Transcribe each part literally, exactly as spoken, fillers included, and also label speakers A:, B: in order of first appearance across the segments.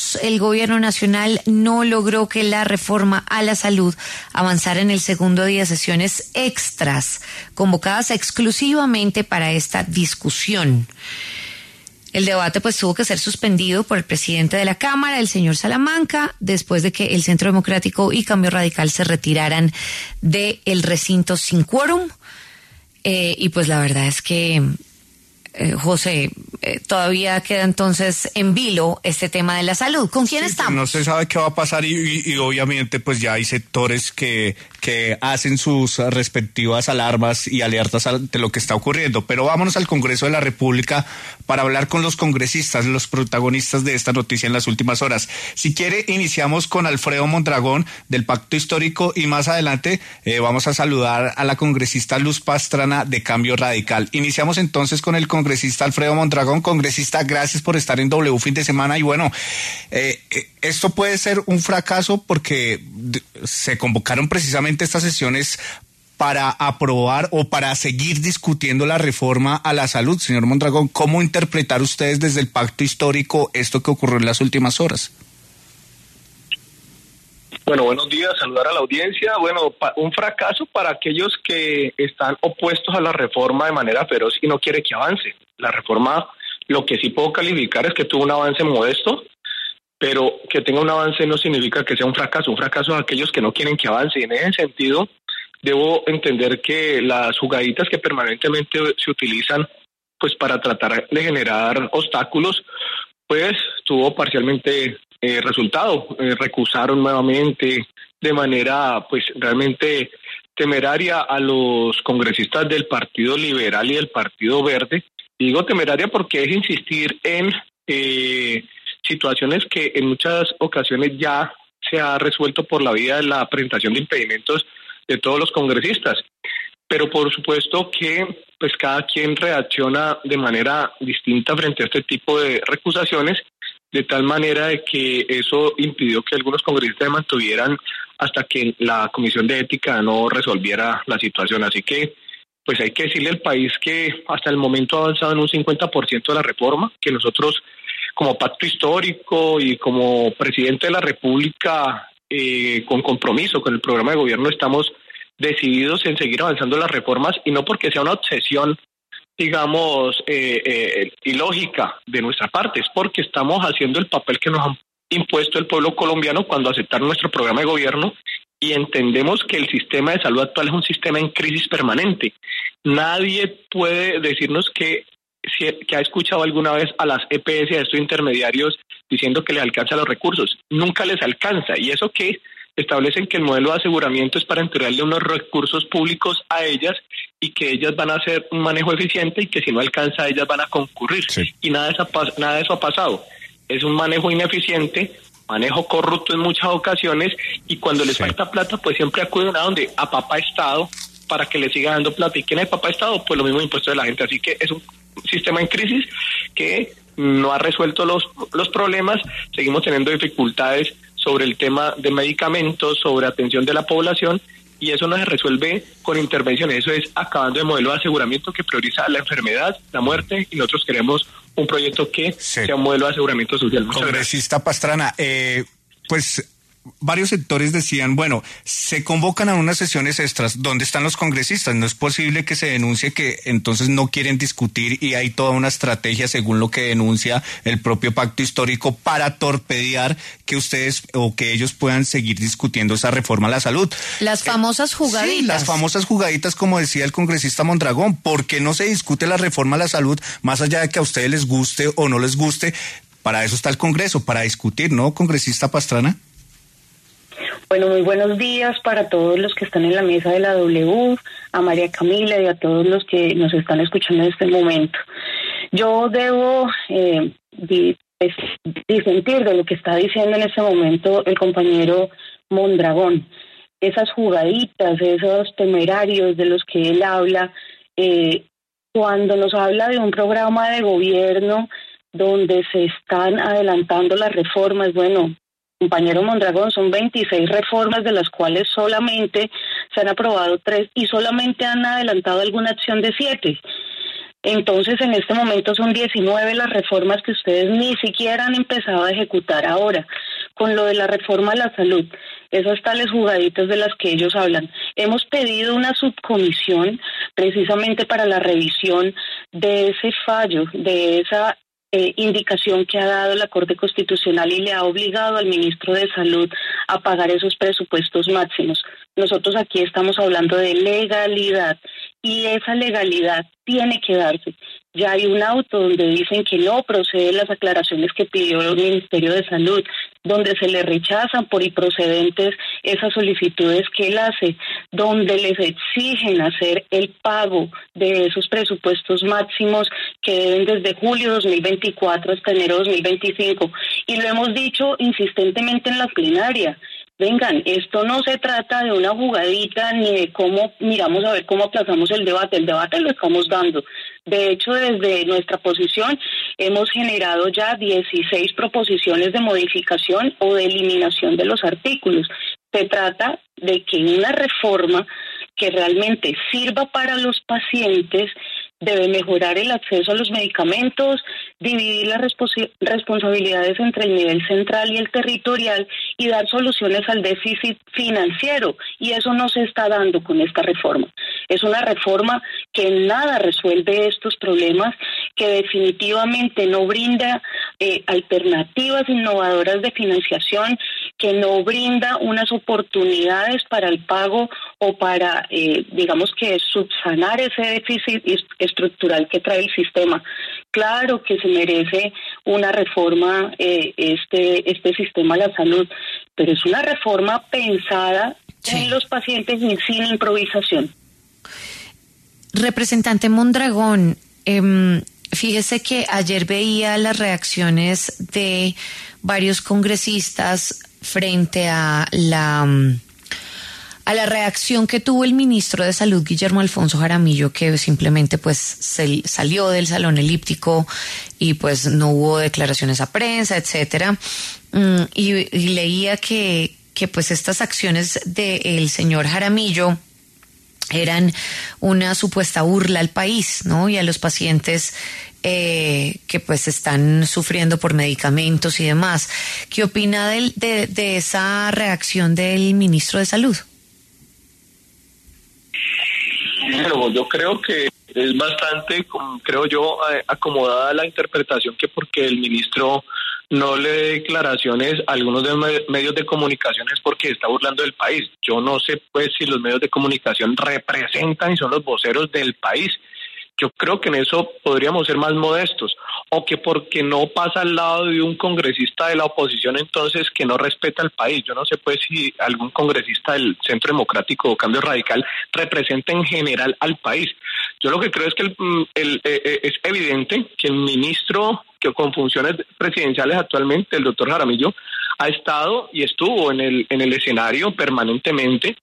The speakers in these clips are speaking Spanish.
A: años el gobierno nacional no logró que la reforma a la salud avanzara en el segundo día de sesiones extras, convocadas exclusivamente para esta discusión. El debate pues tuvo que ser suspendido por el presidente de la Cámara, el señor Salamanca, después de que el Centro Democrático y Cambio Radical se retiraran del recinto sin quórum. Eh, y pues la verdad es que, eh, José, eh, todavía queda entonces en vilo este tema de la salud. ¿Con quién
B: sí,
A: estamos?
B: Pues no se sabe qué va a pasar y, y, y obviamente pues ya hay sectores que, que hacen sus respectivas alarmas y alertas de lo que está ocurriendo. Pero vámonos al Congreso de la República para hablar con los congresistas, los protagonistas de esta noticia en las últimas horas. Si quiere, iniciamos con Alfredo Mondragón del Pacto Histórico y más adelante eh, vamos a saludar a la congresista Luz Pastrana de Cambio Radical. Iniciamos entonces con el congresista Alfredo Mondragón. Congresista, gracias por estar en W Fin de Semana y bueno, eh, esto puede ser un fracaso porque se convocaron precisamente estas sesiones para aprobar o para seguir discutiendo la reforma a la salud. Señor Mondragón, ¿cómo interpretar ustedes desde el Pacto Histórico esto que ocurrió en las últimas horas?
C: Bueno, buenos días, saludar a la audiencia. Bueno, pa- un fracaso para aquellos que están opuestos a la reforma de manera feroz y no quiere que avance. La reforma, lo que sí puedo calificar es que tuvo un avance modesto, pero que tenga un avance no significa que sea un fracaso. Un fracaso de aquellos que no quieren que avance. Y en ese sentido, debo entender que las jugaditas que permanentemente se utilizan pues para tratar de generar obstáculos, pues tuvo parcialmente eh, resultado. Eh, recusaron nuevamente de manera pues realmente temeraria a los congresistas del Partido Liberal y del Partido Verde. Y digo temeraria porque es insistir en eh, situaciones que en muchas ocasiones ya se ha resuelto por la vía de la presentación de impedimentos de todos los congresistas, pero por supuesto que pues cada quien reacciona de manera distinta frente a este tipo de recusaciones, de tal manera de que eso impidió que algunos congresistas se mantuvieran hasta que la Comisión de Ética no resolviera la situación. Así que pues hay que decirle al país que hasta el momento ha avanzado en un cincuenta por ciento de la reforma, que nosotros como Pacto Histórico y como Presidente de la República, Eh, con compromiso con el programa de gobierno, estamos decididos en seguir avanzando las reformas y no porque sea una obsesión, digamos, eh, eh, ilógica de nuestra parte, es porque estamos haciendo el papel que nos ha impuesto el pueblo colombiano cuando aceptaron nuestro programa de gobierno y entendemos que el sistema de salud actual es un sistema en crisis permanente. Nadie puede decirnos que, que ha escuchado alguna vez a las E P S, a estos intermediarios, diciendo que les alcanza los recursos. Nunca les alcanza. Y eso que establecen que el modelo de aseguramiento es para entregarle unos recursos públicos a ellas y que ellas van a hacer un manejo eficiente y que si no alcanza ellas van a concurrir. Sí. Y nada de eso, nada de eso ha pasado. Es un manejo ineficiente, manejo corrupto en muchas ocasiones y cuando les sí. falta plata pues siempre acuden a donde a papá Estado para que le siga dando plata. ¿Y quién es papá Estado? Pues los mismos impuestos de la gente. Así que es un sistema en crisis que no ha resuelto los, los problemas. Seguimos teniendo dificultades sobre el tema de medicamentos, sobre atención de la población, y eso no se resuelve con intervenciones. Eso es acabando el modelo de aseguramiento que prioriza la enfermedad, la muerte, y nosotros queremos un proyecto que sí. sea un modelo de aseguramiento social. Muchas
B: Congresista Pastrana, eh, pues varios sectores decían, bueno, se convocan a unas sesiones extras, ¿dónde están los congresistas? No es posible que se denuncie que entonces no quieren discutir y hay toda una estrategia, según lo que denuncia el propio Pacto Histórico, para torpedear que ustedes o que ellos puedan seguir discutiendo esa reforma a la salud.
A: Las famosas jugaditas.
B: Sí, las famosas jugaditas, como decía el congresista Mondragón. ¿Por qué no se discute la reforma a la salud, más allá de que a ustedes les guste o no les guste? Para eso está el Congreso, para discutir, ¿no, congresista Pastrana?
D: Bueno, muy buenos días para todos los que están en la mesa de la W, a María Camila y a todos los que nos están escuchando en este momento. Yo debo eh, disentir de lo que está diciendo en este momento el compañero Mondragón. Esas jugaditas, esos temerarios de los que él habla, eh, cuando nos habla de un programa de gobierno donde se están adelantando las reformas, bueno, compañero Mondragón, son veintiséis reformas de las cuales solamente se han aprobado tres y solamente han adelantado alguna acción de siete. Entonces, en este momento son diecinueve las reformas que ustedes ni siquiera han empezado a ejecutar ahora. Con lo de la reforma a la salud, esas tales jugaditas de las que ellos hablan. Hemos pedido una subcomisión precisamente para la revisión de ese fallo, de esa Eh, indicación que ha dado la Corte Constitucional y le ha obligado al ministro de Salud a pagar esos presupuestos máximos. Nosotros aquí estamos hablando de legalidad y esa legalidad tiene que darse. Ya hay un auto donde dicen que no proceden las aclaraciones que pidió el Ministerio de Salud, donde se le rechazan por improcedentes esas solicitudes que él hace, donde les exigen hacer el pago de esos presupuestos máximos que deben desde julio dos mil veinticuatro hasta enero dos mil veinticinco. Y lo hemos dicho insistentemente en la plenaria. Vengan, esto no se trata de una jugadita ni de cómo miramos a ver cómo aplazamos el debate. El debate lo estamos dando. De hecho, desde nuestra posición hemos generado ya dieciséis proposiciones de modificación o de eliminación de los artículos. Se trata de que una reforma que realmente sirva para los pacientes debe mejorar el acceso a los medicamentos, dividir las respons- responsabilidades entre el nivel central y el territorial y dar soluciones al déficit financiero. Y eso no se está dando con esta reforma. Es una reforma que en nada resuelve estos problemas, que definitivamente no brinda eh, alternativas innovadoras de financiación, que no brinda unas oportunidades para el pago o para, eh, digamos que subsanar ese déficit estructural que trae el sistema. Claro que se merece una reforma eh, este este sistema de la salud, pero es una reforma pensada sí. en los pacientes y sin improvisación.
A: Representante Mondragón, eh, fíjese que ayer veía las reacciones de varios congresistas frente a la a la reacción que tuvo el ministro de Salud, Guillermo Alfonso Jaramillo, que simplemente pues se salió del salón elíptico y pues no hubo declaraciones a prensa, etcétera. Y, y leía que, que pues estas acciones del señor Jaramillo eran una supuesta burla al país, ¿no? Y a los pacientes eh, que pues están sufriendo por medicamentos y demás. ¿Qué opina de, de, de esa reacción del ministro de Salud?
C: Bueno, yo creo que es bastante, creo yo, acomodada la interpretación que porque el ministro no le dé declaraciones a algunos de los medios de comunicación es porque está burlando del país. Yo no sé pues si los medios de comunicación representan y son los voceros del país. Yo creo que en eso podríamos ser más modestos, o que porque no pasa al lado de un congresista de la oposición, entonces que no respeta al país. Yo no sé pues si algún congresista del Centro Democrático o Cambio Radical representa en general al país. Yo lo que creo es que el, el, el, es evidente que el ministro que con funciones presidenciales actualmente, el doctor Jaramillo, ha estado y estuvo en el, en el escenario permanentemente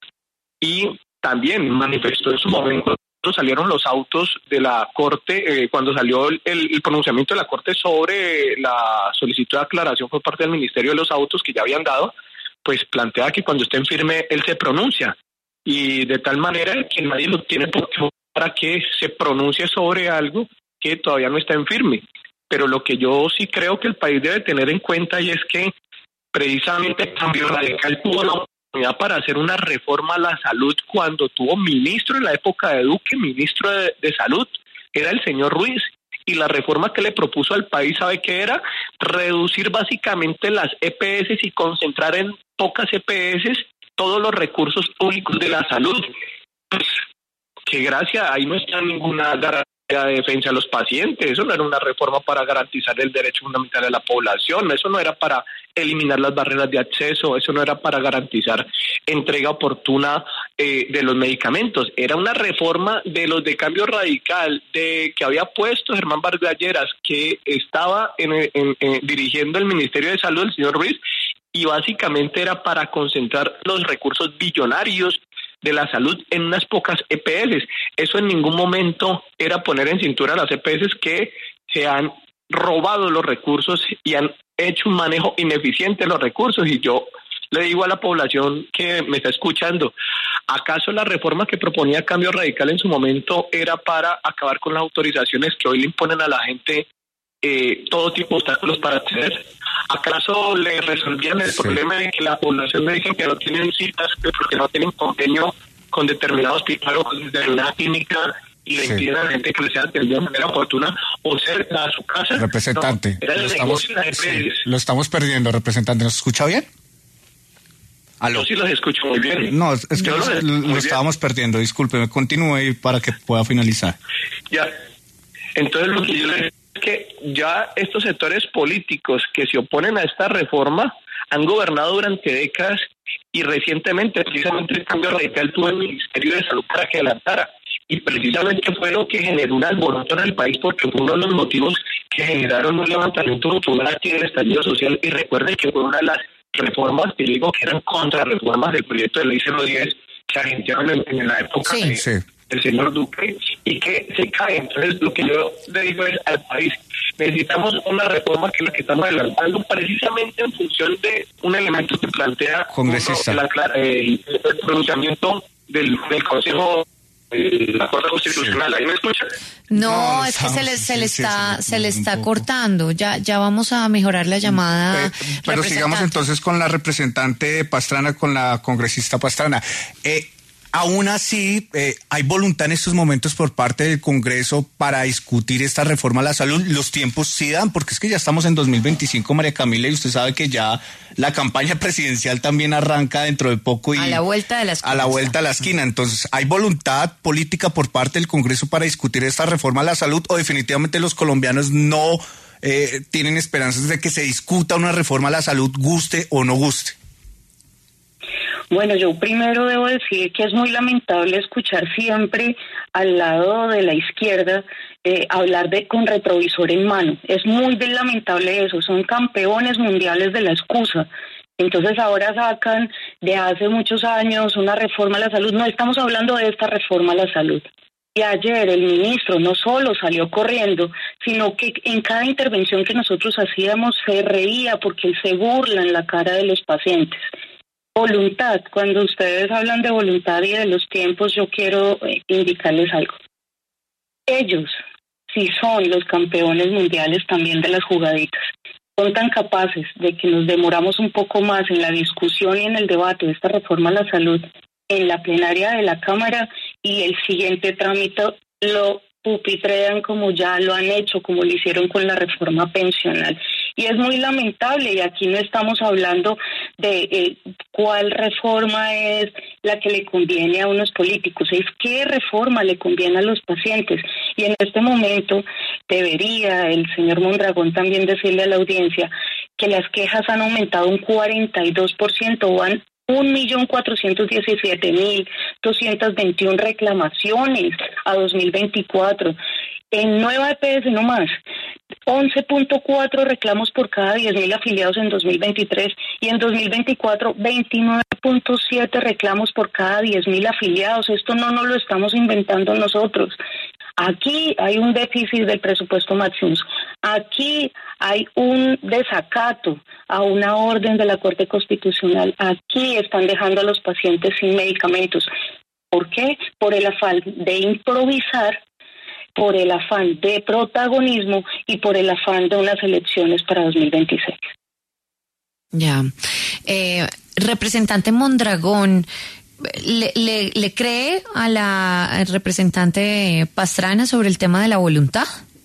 C: y también manifestó en su momento. Salieron los autos de la Corte, eh, cuando salió el, el pronunciamiento de la Corte sobre la solicitud de aclaración por parte del Ministerio de los autos que ya habían dado, pues plantea que cuando esté en firme él se pronuncia, y de tal manera que nadie lo tiene por qué para que se pronuncie sobre algo que todavía no está en firme. Pero lo que yo sí creo que el país debe tener en cuenta y es que precisamente Cambio Radical tuvo la para hacer una reforma a la salud cuando tuvo ministro en la época de Duque, ministro de, de salud, era el señor Ruiz, y la reforma que le propuso al país, ¿sabe qué era? Reducir básicamente las E P S y concentrar en pocas E P S todos los recursos públicos de la salud. Pues, que gracias, ahí no está ninguna garantía de defensa a los pacientes, eso no era una reforma para garantizar el derecho fundamental de la población, eso no era para eliminar las barreras de acceso, eso no era para garantizar entrega oportuna eh, de los medicamentos, era una reforma de los de Cambio Radical de que había puesto Germán Vargas Lleras, que estaba en, en, en, dirigiendo el Ministerio de Salud, el señor Ruiz, y básicamente era para concentrar los recursos billonarios de la salud en unas pocas E P S. Eso en ningún momento era poner en cintura las E P S que se han robado los recursos y han hecho un manejo ineficiente de los recursos. Y yo le digo a la población que me está escuchando, ¿acaso la reforma que proponía Cambio Radical en su momento era para acabar con las autorizaciones que hoy le imponen a la gente eh, todo tipo de obstáculos para acceder? ¿Acaso le resolvían el sí. problema de que la población me dice que no tienen citas porque no tienen convenio con determinado hospital o con determinada clínica y le sí. impiden a la gente que le sea atendida de manera oportuna o cerca a su casa?
B: Representante,
C: no,
B: lo, estamos, sí, lo estamos perdiendo, representante. ¿Nos escucha bien? ¿Aló?
C: Yo sí los escucho muy bien.
B: No, es que lo, lo estábamos perdiendo, discúlpeme, continúe para que pueda finalizar.
C: Ya, entonces lo que yo le digo es que ya estos sectores políticos que se oponen a esta reforma han gobernado durante décadas y recientemente precisamente el Cambio Radical tuvo el Ministerio de Salud para que adelantara y precisamente fue lo que generó un alboroto en el país porque fue uno de los motivos que generaron un levantamiento popular aquí en el estallido social y recuerden que fue una de las reformas que digo que eran contrarreformas del proyecto de ley cero diez que agenciaron en, en la época
A: sí.
C: de,
B: sí.
C: del señor Duque y que se cae. Entonces lo que yo le digo es al país, necesitamos una reforma que es la que estamos adelantando precisamente en función de un elemento que plantea
B: congresista
C: uno, la, eh, el pronunciamiento del, del Consejo eh, la Corte Constitucional. ¿Ahí me escucha?
A: No,
B: no
A: es que se le, se le
B: sí,
A: está,
B: sí,
A: se le está
B: poco.
A: cortando. Ya, ya vamos a mejorar la llamada.
B: Eh, pero sigamos entonces con la representante Pastrana, con la congresista Pastrana. Eh, Aún así, eh, ¿hay voluntad en estos momentos por parte del Congreso para discutir esta reforma a la salud? Los tiempos sí dan, porque es que ya estamos en dos mil veinticinco, María Camila, y usted sabe que ya la campaña presidencial también arranca dentro de poco. Y
A: a la vuelta de la esquina.
B: A la vuelta de la esquina. Entonces, ¿hay voluntad política por parte del Congreso para discutir esta reforma a la salud o definitivamente los colombianos no eh, tienen esperanzas de que se discuta una reforma a la salud, guste o no guste?
D: Bueno, yo primero debo decir que es muy lamentable escuchar siempre al lado de la izquierda eh, hablar de con retrovisor en mano. Es muy lamentable eso, son campeones mundiales de la excusa. Entonces ahora sacan de hace muchos años una reforma a la salud. No estamos hablando de esta reforma a la salud. Y ayer el ministro no solo salió corriendo, sino que en cada intervención que nosotros hacíamos se reía porque él se burla en la cara de los pacientes. Voluntad, cuando ustedes hablan de voluntad y de los tiempos, yo quiero eh, indicarles algo. Ellos, si son los campeones mundiales también de las jugaditas, son tan capaces de que nos demoramos un poco más en la discusión y en el debate de esta reforma a la salud en la plenaria de la Cámara y el siguiente trámite lo pupitrean como ya lo han hecho, como lo hicieron con la reforma pensional. Y es muy lamentable, y aquí no estamos hablando de eh, cuál reforma es la que le conviene a unos políticos, es qué reforma le conviene a los pacientes. Y en este momento debería el señor Mondragón también decirle a la audiencia que las quejas han aumentado un cuarenta y dos por ciento, van un millón cuatrocientos diecisiete mil doscientas veintiuna reclamaciones a dos mil veinticuatro. En Nueva E P S no más, once punto cuatro reclamos por cada diez mil afiliados en dos mil veintitrés y en dos mil veinticuatro veintinueve punto siete reclamos por cada diez mil afiliados. Esto no nos lo estamos inventando nosotros. Aquí hay un déficit del presupuesto Maximus. Aquí hay un desacato a una orden de la Corte Constitucional. Aquí están dejando a los pacientes sin medicamentos. ¿Por qué? Por el afán de improvisar, por el afán de protagonismo y por el afán de unas elecciones para dos mil veintiséis.
A: Ya. Eh, representante Mondragón, ¿le, le, ¿le cree a la representante Pastrana sobre el tema de la voluntad?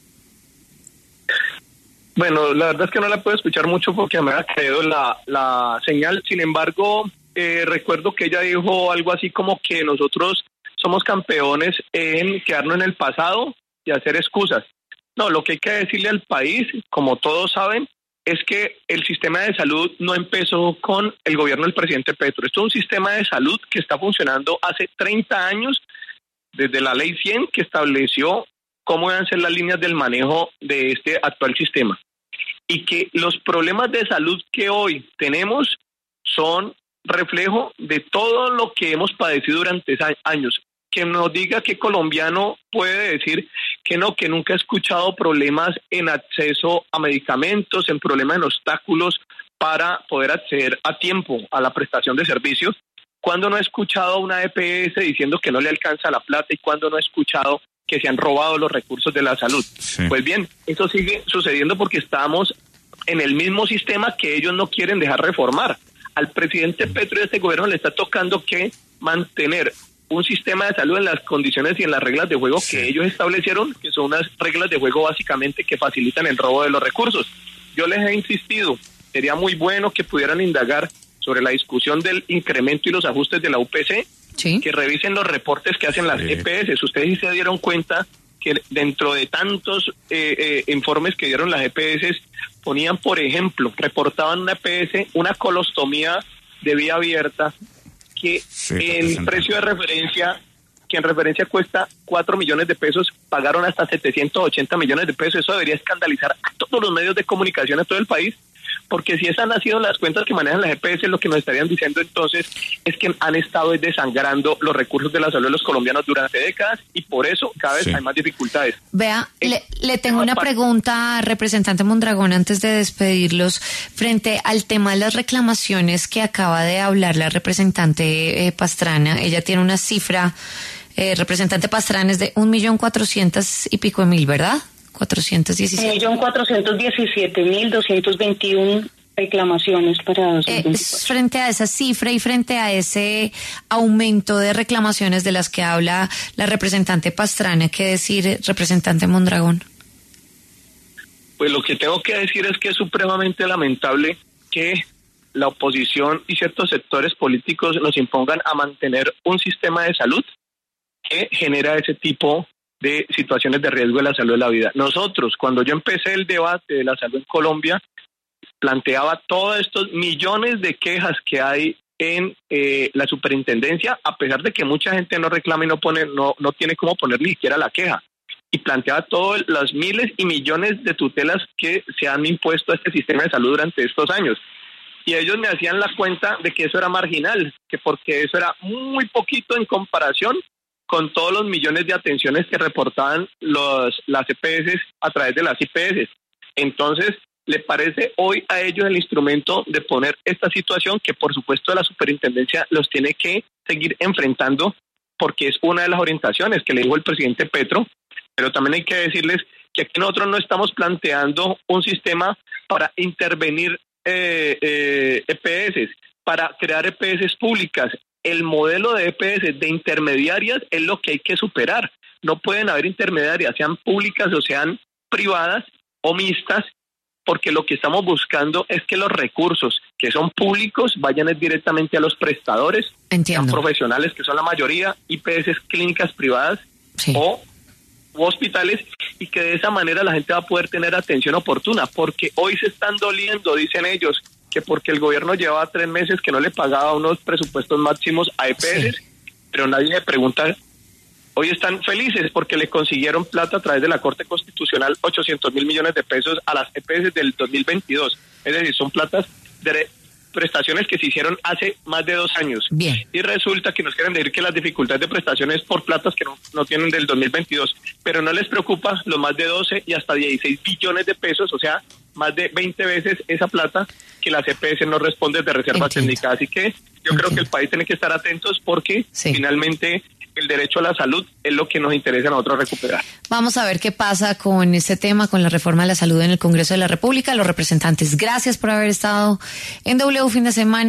C: Bueno, la verdad es que no la puedo escuchar mucho porque me ha caído la, la señal. Sin embargo, eh, recuerdo que ella dijo algo así como que nosotros somos campeones en quedarnos en el pasado y hacer excusas. No, lo que hay que decirle al país, como todos saben, es que el sistema de salud no empezó con el gobierno del presidente Petro. Esto es un sistema de salud que está funcionando hace treinta años, desde la ley cien, que estableció cómo deben ser las líneas del manejo de este actual sistema. Y que los problemas de salud que hoy tenemos son reflejo de todo lo que hemos padecido durante años. Que nos diga qué colombiano puede decir que no, que nunca ha escuchado problemas en acceso a medicamentos, en problemas en obstáculos para poder acceder a tiempo a la prestación de servicios. ¿Cuándo no he escuchado a una E P S diciendo que no le alcanza la plata y cuándo no he escuchado que se han robado los recursos de la salud? Sí. Pues bien, eso sigue sucediendo porque estamos en el mismo sistema que ellos no quieren dejar reformar. Al presidente Petro y a este gobierno le está tocando que mantener un sistema de salud en las condiciones y en las reglas de juego sí. que ellos establecieron, que son unas reglas de juego básicamente que facilitan el robo de los recursos. Yo les he insistido, sería muy bueno que pudieran indagar sobre la discusión del incremento y los ajustes de la U P C, sí. que revisen los reportes que hacen las sí. E P S. Ustedes sí se dieron cuenta que dentro de tantos eh, eh, informes que dieron las E P S, ponían, por ejemplo, reportaban una E P S, una colostomía de vía abierta, que sí, en precio de referencia, que en referencia cuesta cuatro millones de pesos, pagaron hasta setecientos ochenta millones de pesos. Eso debería escandalizar a todos los medios de comunicación de todo el país, porque si esas han sido las cuentas que manejan las E P S, lo que nos estarían diciendo entonces es que han estado desangrando los recursos de la salud de los colombianos durante décadas y por eso cada vez sí. hay más dificultades.
A: Vea, eh, le, le tengo una pregunta, representante Mondragón, antes de despedirlos, frente al tema de las reclamaciones que acaba de hablar la representante eh, Pastrana. Ella tiene una cifra, eh, representante Pastrana, es de un millón cuatrocientos y pico de mil, ¿verdad? cuatrocientos diecisiete. un millón
D: cuatrocientos diecisiete mil doscientos veintiuno reclamaciones para dos mil veinticuatro.
A: Eh, frente a esa cifra y frente a ese aumento de reclamaciones de las que habla la representante Pastrana, ¿qué decir, representante Mondragón?
C: Pues lo que tengo que decir es que es supremamente lamentable que la oposición y ciertos sectores políticos nos impongan a mantener un sistema de salud que genera ese tipo de situaciones de riesgo de la salud de la vida. Nosotros, cuando yo empecé el debate de la salud en Colombia, planteaba todos estos millones de quejas que hay en eh, la superintendencia, a pesar de que mucha gente no reclama y no pone, no, no tiene cómo poner ni siquiera la queja. Y planteaba todos los miles y millones de tutelas que se han impuesto a este sistema de salud durante estos años. Y ellos me hacían la cuenta de que eso era marginal, que porque eso era muy poquito en comparación con todos los millones de atenciones que reportaban los las E P S a través de las I P S. Entonces, ¿le parece hoy a ellos el instrumento de poner esta situación que, por supuesto, la superintendencia los tiene que seguir enfrentando porque es una de las orientaciones que le dijo el presidente Petro? Pero también hay que decirles que aquí nosotros no estamos planteando un sistema para intervenir eh, eh, E P S, para crear E P S públicas. El modelo de E P S de intermediarias es lo que hay que superar. No pueden haber intermediarias, sean públicas o sean privadas o mixtas, porque lo que estamos buscando es que los recursos que son públicos vayan directamente a los prestadores,
A: Entiendo.
C: sean profesionales, que son la mayoría, I P S, clínicas privadas sí. o hospitales, y que de esa manera la gente va a poder tener atención oportuna, porque hoy se están doliendo, dicen ellos, que porque el gobierno llevaba tres meses que no le pagaba unos presupuestos máximos a E P S, sí. pero nadie le pregunta. Hoy están felices porque le consiguieron plata a través de la Corte Constitucional, ochocientos mil millones de pesos a las E P S del dos mil veintidós. Es decir, son platas de prestaciones que se hicieron hace más de dos años.
A: Bien.
C: Y resulta que nos quieren decir que las dificultades de prestaciones por platas que no, no tienen del dos mil veintidós, pero no les preocupa los más de doce y hasta dieciséis billones de pesos, o sea, más de veinte veces esa plata que las E P S no responden de reserva técnica. Así que yo Entiendo. creo que el país tiene que estar atentos porque sí. finalmente el derecho a la salud es lo que nos interesa a nosotros recuperar.
A: Vamos a ver qué pasa con este tema, con la reforma de la salud en el Congreso de la República. Los representantes, gracias por haber estado en W Fin de Semana.